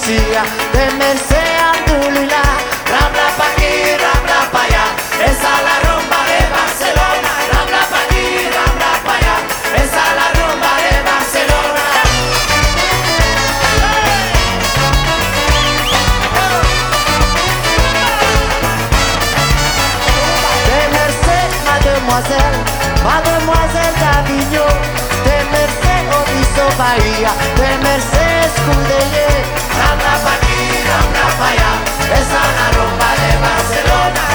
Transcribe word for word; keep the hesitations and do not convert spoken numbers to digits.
policía, de Merced a Andulilá, Rambla pa' aquí, Rambla pa' allá, esa es la rumba de Barcelona, Rambla pa' aquí, Rambla pa' allá, esa es la rumba de Barcelona. De Merced, mademoiselle, mademoiselle d'Avignon, de Merced, Obiso Bahía, de Merced, Escudellé, Rambla pa' aquí, Rambla pa' allá, esa es la rumba de Barcelona.